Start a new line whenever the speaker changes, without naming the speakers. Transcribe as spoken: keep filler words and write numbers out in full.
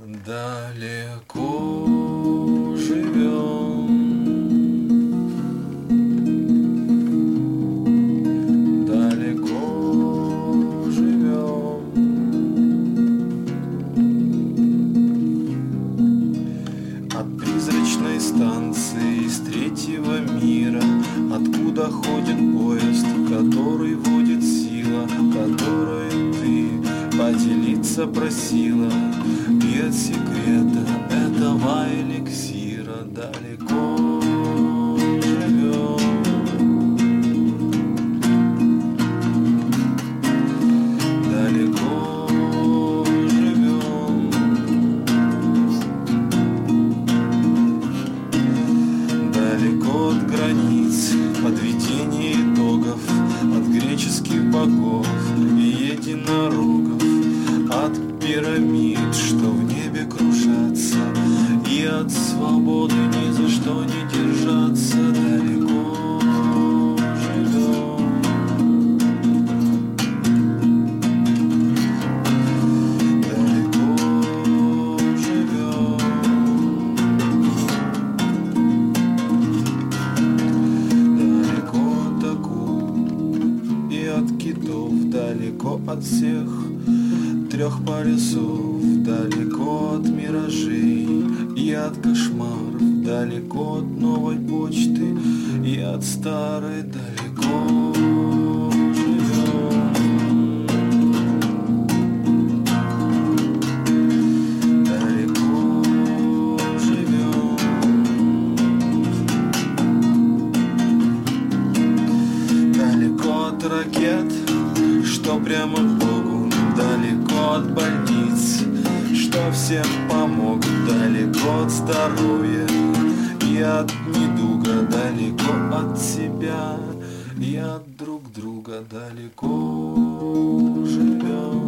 Далеко живем, далеко живем, от призрачной станции из третьего мира, откуда ходит поезд, который водит сила, которой ты поделиться просила. Нет секрета этого эликсира, далеко живем, далеко живем, далеко от границ, подведения итогов, от греческих богов и единорогов, от пирамид, что в небе кружатся, и от свободы ни за что не держаться. Далеко живем, далеко живем, далеко от акул и от китов, далеко от всех трех полюсов, далеко от миражей и от кошмаров, далеко от новой почты и от старой. Далеко живем, далеко живем, далеко от ракет, что прямо к Богу, далеко от больниц, что всем помогут, далеко от здоровья и от недуга, далеко от себя и от друг друга, далеко живем.